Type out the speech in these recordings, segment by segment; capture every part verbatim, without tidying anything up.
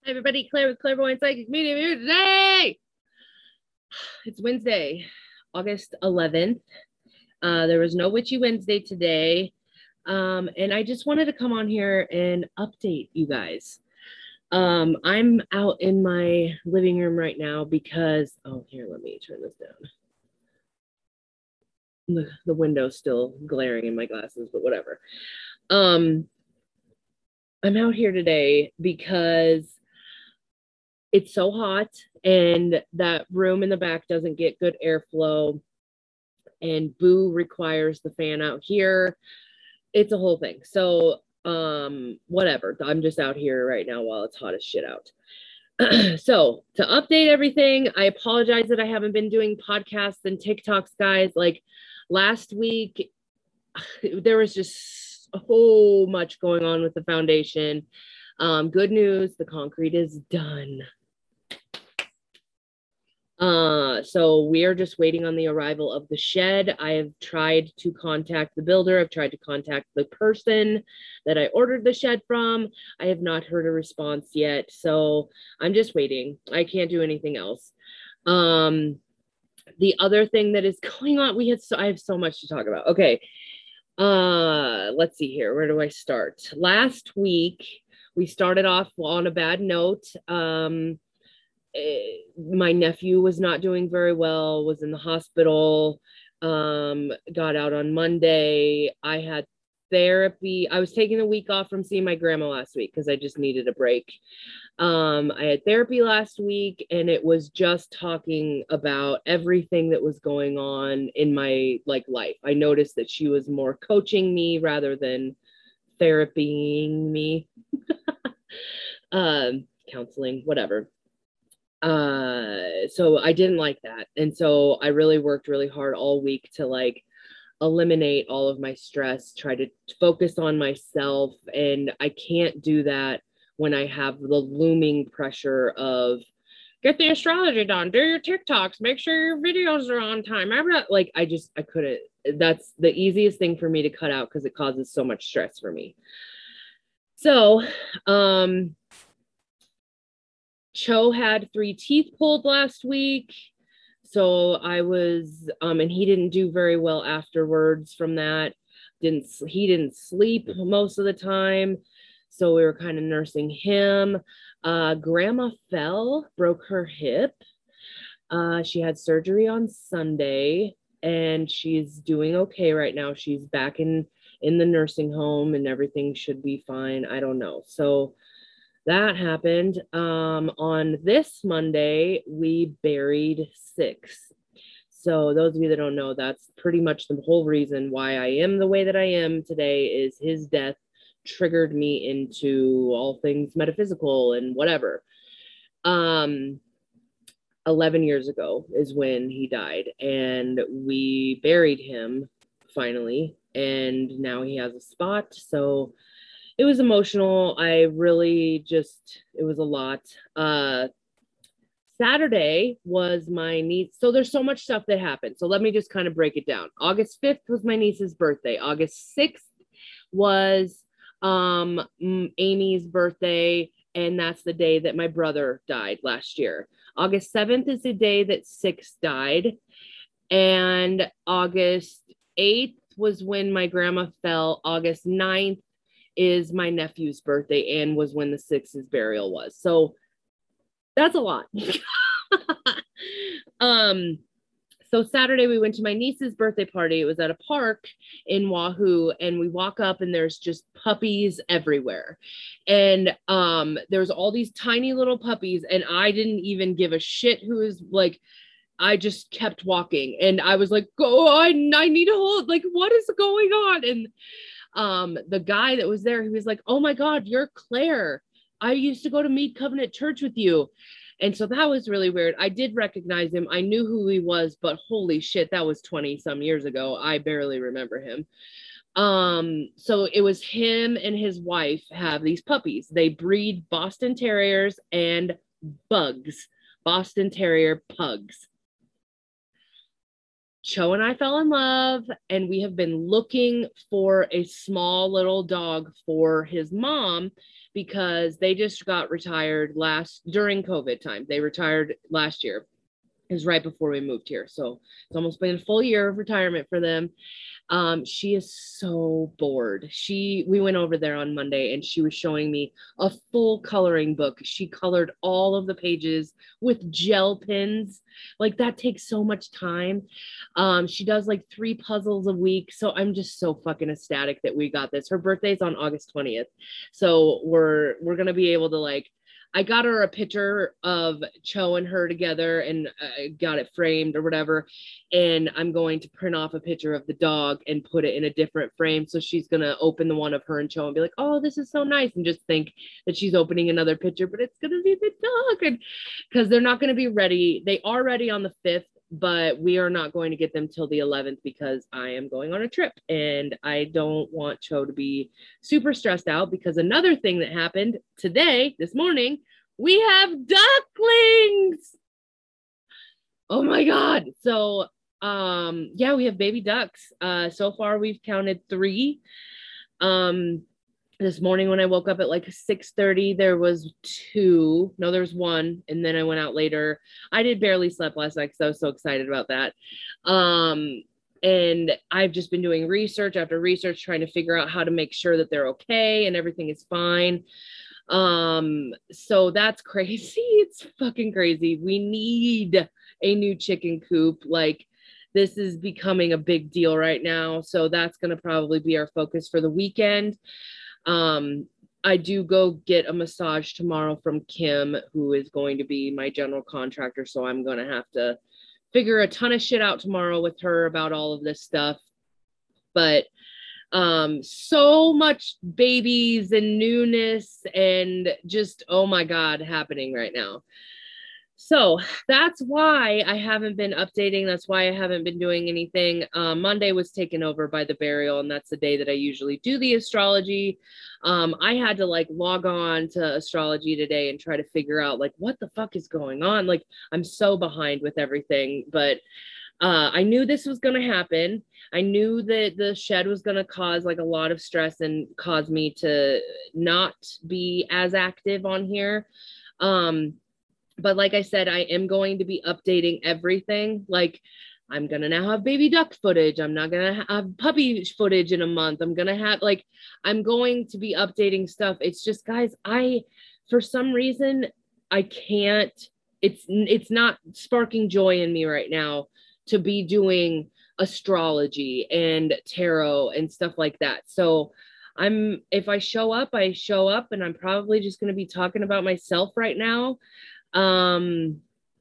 Hi, everybody. Claire with Clairvoyant Psychic Medium here today. It's Wednesday, August eleventh. Uh, there was no Witchy Wednesday today. Um, and I just wanted to come on here and update you guys. Um, I'm out in my living room right now because, oh, here, let me turn this down. The, the window's still glaring in my glasses, but whatever. Um, I'm out here today because it's so hot and that room in the back doesn't get good airflow, and Boo requires the fan out here. It's a whole thing. So um whatever, I'm just out here right now while it's hot as shit out. So to update everything, I apologize that I haven't been doing podcasts and TikToks, guys. Like last week there was just a whole much going on with the foundation. Um good news, the concrete is done. Uh, so we are just waiting on the arrival of the shed. I have tried to contact the builder. I've tried to contact the person that I ordered the shed from. I have not heard a response yet. So I'm just waiting. I can't do anything else. Um, the other thing that is going on, we had so I have so much to talk about. Okay. Uh, let's see here. Where do I start? Last week we started off on a bad note. Um, my nephew was not doing very well, was in the hospital, um, got out on Monday. I had therapy. I was taking a week off from seeing my grandma last week because I just needed a break. Um, I had therapy last week, and it was just talking about everything that was going on in my like life. I noticed that she was more coaching me rather than therapying me. um, counseling, whatever. Uh so I didn't like that, and so I really worked really hard all week to like eliminate all of my stress, try to focus on myself, and I can't do that when I have the looming pressure of get the astrology done, do your TikToks, make sure your videos are on time. I'm not like I just I couldn't. That's the easiest thing for me to cut out because it causes so much stress for me. So um Cho had three teeth pulled last week. So I was, um, and he didn't do very well afterwards from that. Didn't he didn't sleep most of the time. So we were kind of nursing him. Uh, grandma fell, broke her hip. Uh, she had surgery on Sunday, and she's doing okay right now. She's back in in the nursing home, and everything should be fine. I don't know. So that happened. Um, on this Monday, we buried six. So those of you that don't know, that's pretty much the whole reason why I am the way that I am today is his death triggered me into all things metaphysical and whatever. Um, eleven years ago is when he died, and we buried him finally, and now he has a spot. So it was emotional. I really just, it was a lot. Uh, Saturday was my niece. So there's so much stuff that happened. So let me just kind of break it down. August fifth was my niece's birthday. August sixth was um, Amy's birthday. And that's the day that my brother died last year. August seventh is the day that Six died. And August eighth was when my grandma fell. August ninth is my nephew's birthday and was when the Six's burial was. So that's a lot. um, so Saturday we went to my niece's birthday party. It was at a park in Wahoo, and we walk up and there's just puppies everywhere. And um, there's all these tiny little puppies, and I didn't even give a shit who is like, I just kept walking, and I was like, go, I, I need to hold, like, what is going on? And um the guy that was there, he was like, oh my god, you're Claire, I used to go to Mead Covenant Church with you. And so that was really weird. I did recognize him, I knew who he was, but holy shit, that was twenty some years ago. I barely remember him. Um so it was him and his wife have these puppies. They breed Boston Terriers and bugs, Boston Terrier pugs. Cho and I fell in love, and we have been looking for a small little dog for his mom because they just got retired last during COVID time. They retired last year. It was right before we moved here. So it's almost been a full year of retirement for them. Um, she is so bored. She, we went over there on Monday and she was showing me a full coloring book. She colored all of the pages with gel pens. Like that takes so much time. Um, she does like three puzzles a week. So I'm just so fucking ecstatic that we got this. Her birthday's on August twentieth. So we're, we're going to be able to like, I got her a picture of Cho and her together and I got it framed or whatever. And I'm going to print off a picture of the dog and put it in a different frame. So she's going to open the one of her and Cho and be like, oh, this is so nice. And just think that she's opening another picture, but it's going to be the dog. And because they're not going to be ready. They are ready on the fifth, but we are not going to get them till the eleventh because I am going on a trip and I don't want Cho to be super stressed out because another thing that happened today, this morning, we have ducklings. Oh my God. So um, yeah, we have baby ducks. Uh, so far we've counted three. Um, this morning when I woke up at like six thirty, there was two. No, there was one. And then I went out later. I did barely sleep last night because I was so excited about that. Um, and I've just been doing research after research, trying to figure out how to make sure that they're okay and everything is fine. Um, so that's crazy. It's fucking crazy. We need a new chicken coop. Like, this is becoming a big deal right now. So that's going to probably be our focus for the weekend. Um, I do go get a massage tomorrow from Kim, who is going to be my general contractor. So I'm going to have to figure a ton of shit out tomorrow with her about all of this stuff. But um, so much babies and newness and just, oh my God, happening right now. So that's why I haven't been updating. That's why I haven't been doing anything. Um, Monday was taken over by the burial, and that's the day that I usually do the astrology. Um, I had to like log on to astrology today and try to figure out like what the fuck is going on. Like I'm so behind with everything, but uh, I knew this was going to happen. I knew that the shed was going to cause like a lot of stress and cause me to not be as active on here. Um, But like I said, I am going to be updating everything. Like I'm going to now have baby duck footage. I'm not going to have puppy footage in a month. I'm going to have like, I'm going to be updating stuff. It's just, guys, I, for some reason, I can't, it's, it's not sparking joy in me right now to be doing astrology and tarot and stuff like that. So I'm, if I show up, I show up and I'm probably just going to be talking about myself right now. Um,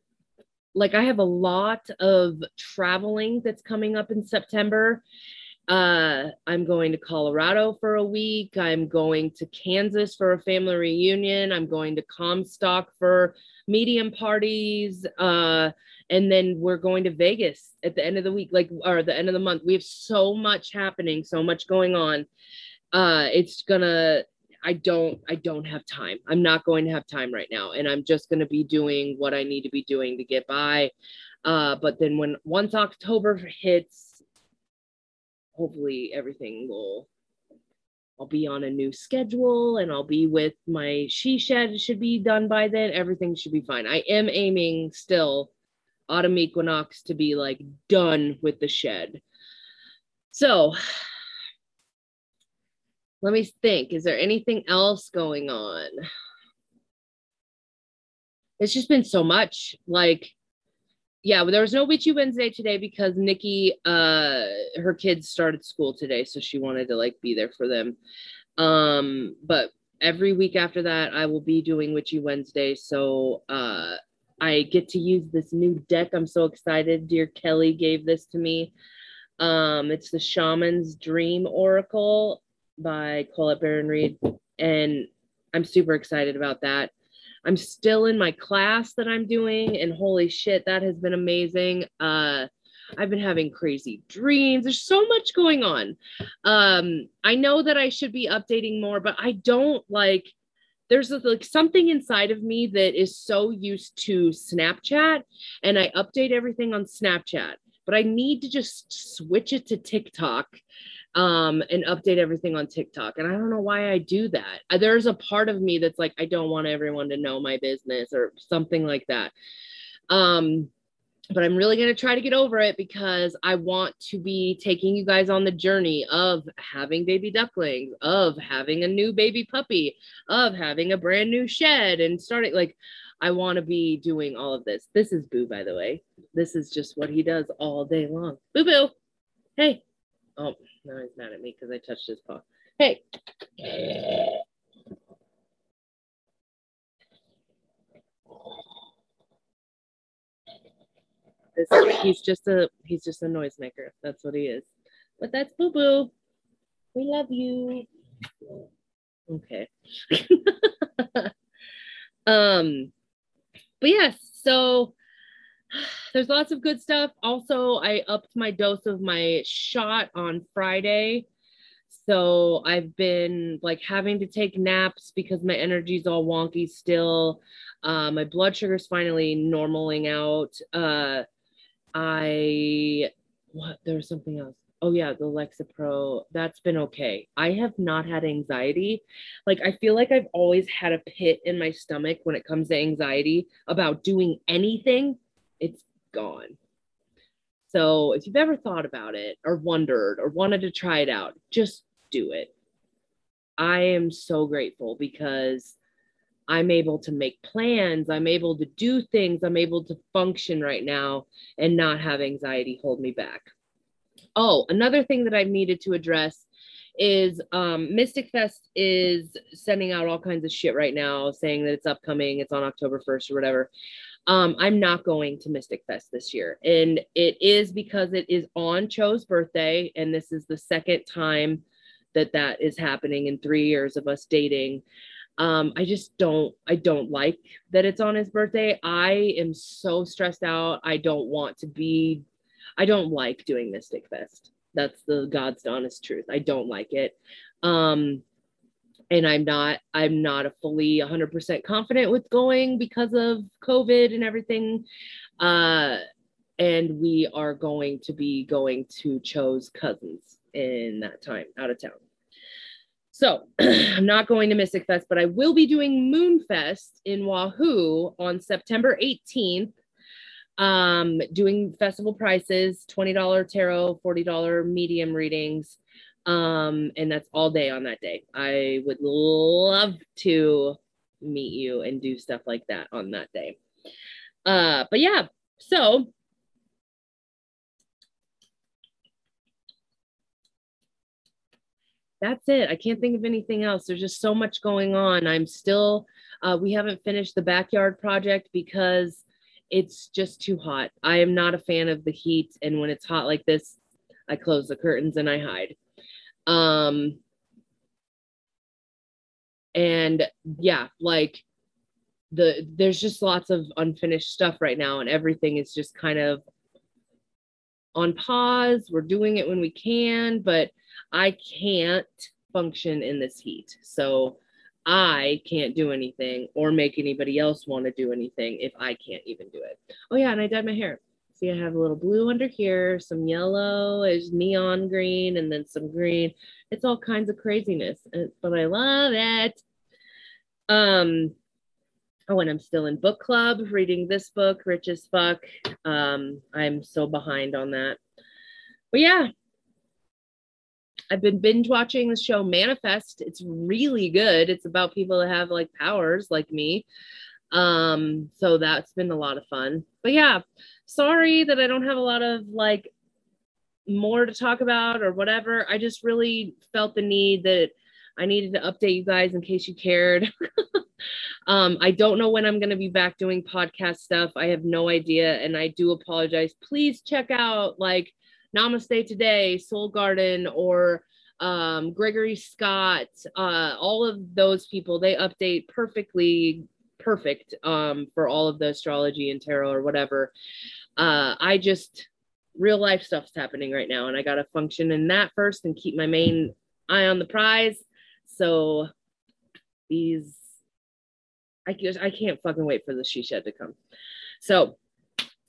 like I have a lot of traveling that's coming up in September. Uh, I'm going to Colorado for a week. I'm going to Kansas for a family reunion. I'm going to Comstock for medium parties. Uh, and then we're going to Vegas at the end of the week, like, or the end of the month. We have so much happening, so much going on. Uh, it's gonna, I don't, I don't have time. I'm not going to have time right now. And I'm just going to be doing what I need to be doing to get by. Uh, but then when, once October hits, hopefully everything will, I'll be on a new schedule and I'll be with my she shed should be done by then. Everything should be fine. I am aiming still autumn equinox to be like done with the shed. So let me think. Is there anything else going on? It's just been so much. Like, yeah, there was no Witchy Wednesday today because Nikki, uh, her kids started school today, so she wanted to like be there for them. Um, but every week after that, I will be doing Witchy Wednesday. So uh, I get to use this new deck. I'm so excited. Dear Kelly gave this to me. Um, it's the Shaman's Dream Oracle by Colette Baron Reed, and I'm super excited about that. I'm still in my class that I'm doing, and holy shit, that has been amazing. Uh, I've been having crazy dreams. There's so much going on. Um, I know that I should be updating more, but I don't like, there's like something inside of me that is so used to Snapchat, and I update everything on Snapchat. but I need to just switch it to TikTok um, and update everything on TikTok. And I don't know why I do that. There's a part of me that's like, I don't want everyone to know my business or something like that. Um, but I'm really going to try to get over it because I want to be taking you guys on the journey of having baby ducklings, of having a new baby puppy, of having a brand new shed and starting like, I want to be doing all of this. This is Boo, by the way. This is just what he does all day long. Boo Boo. Hey. Oh, now he's mad at me because I touched his paw. Hey. This, he's just a he's just a noisemaker. That's what he is. But that's Boo Boo. We love you. Okay. um, but yes, so there's lots of good stuff. Also, I upped my dose of my shot on Friday. So I've been like having to take naps because my energy's all wonky still. Uh, my blood sugar's finally normaling out. Uh, I, what, there was something else. Oh yeah, the Lexapro, that's been okay. I have not had anxiety. Like, I feel like I've always had a pit in my stomach when it comes to anxiety about doing anything. It's gone. So if you've ever thought about it or wondered or wanted to try it out, just do it. I am so grateful because I'm able to make plans. I'm able to do things. I'm able to function right now and not have anxiety hold me back. Oh, another thing that I've needed to address is um, Mystic Fest is sending out all kinds of shit right now, saying that it's upcoming, it's on October first or whatever. Um, I'm not going to Mystic Fest this year. And it is because it is on Cho's birthday. And this is the second time that that is happening in three years of us dating. Um, I just don't, I don't like that it's on his birthday. I am so stressed out. I don't want to be, I don't like doing Mystic Fest. That's the God's honest truth. I don't like it. Um, and I'm not, I'm not a fully one hundred percent confident with going because of COVID and everything. Uh, and we are going to be going to Cho's cousins in that time out of town. So I'm not going to Mystic Fest, but I will be doing Moonfest in Wahoo on September eighteenth. Um, doing festival prices, twenty dollars tarot, forty dollars medium readings. Um, and that's all day on that day. I would love to meet you and do stuff like that on that day. Uh, but yeah, so that's it. I can't think of anything else. There's just so much going on. I'm still, uh, we haven't finished the backyard project because it's just too hot. I am not a fan of the heat. And when it's hot like this, I close the curtains and I hide. Um, and yeah, like the, there's just lots of unfinished stuff right now and everything is just kind of on pause. We're doing it when we can, but I can't function in this heat. So I can't do anything or make anybody else want to do anything if I can't even do it. Oh yeah, and I dyed my hair. See, I have a little blue under here, some yellow, is neon green, and then some green. It's all kinds of craziness, but I love it. Um, oh, and I'm still in book club, reading this book, Rich as Fuck. Um, I'm so behind on that. But yeah, I've been binge watching the show Manifest. It's really good. It's about people that have like powers like me. Um, so that's been a lot of fun. But yeah, sorry that I don't have a lot of like more to talk about or whatever. I just really felt the need that I needed to update you guys in case you cared. um, I don't know when I'm going to be back doing podcast stuff. I have no idea. And I do apologize. Please check out like Namaste Today, Soul Garden, or um, Gregory Scott, uh, all of those people, they update perfectly perfect um, for all of the astrology and tarot or whatever. Uh, I just, real life stuff's happening right now and I got to function in that first and keep my main eye on the prize. So these, I, I can't fucking wait for the she shed to come. So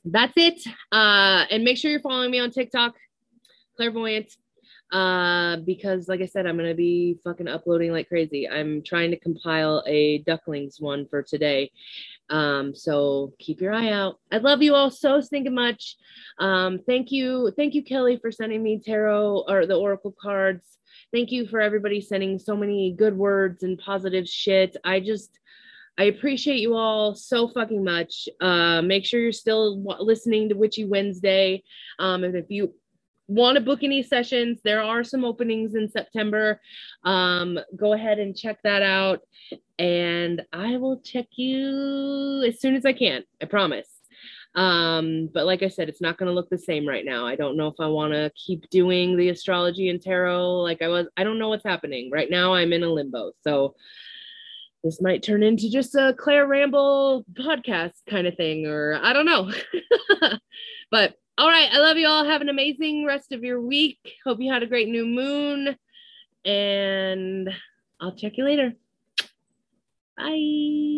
that's it. Uh, and make sure you're following me on TikTok, Clairvoyant. Uh, because like I said, I'm gonna be fucking uploading like crazy. I'm trying to compile a ducklings one for today. Um, so keep your eye out. I love you all so stinking much. Um, thank you, thank you, Kelly, for sending me tarot or the oracle cards. Thank you for everybody sending so many good words and positive shit. I just I appreciate you all so fucking much. Uh, make sure you're still w- listening to Witchy Wednesday. Um, and if you want to book any sessions, there are some openings in September. Um, go ahead and check that out. And I will check you as soon as I can. I promise. Um, but like I said, it's not going to look the same right now. I don't know if I want to keep doing the astrology and tarot like I was. I don't know what's happening right now. I'm in a limbo. So this might turn into just a Claire Ramble podcast kind of thing, or I don't know. But all right, I love you all. Have an amazing rest of your week. Hope you had a great new moon, and I'll check you later. Bye.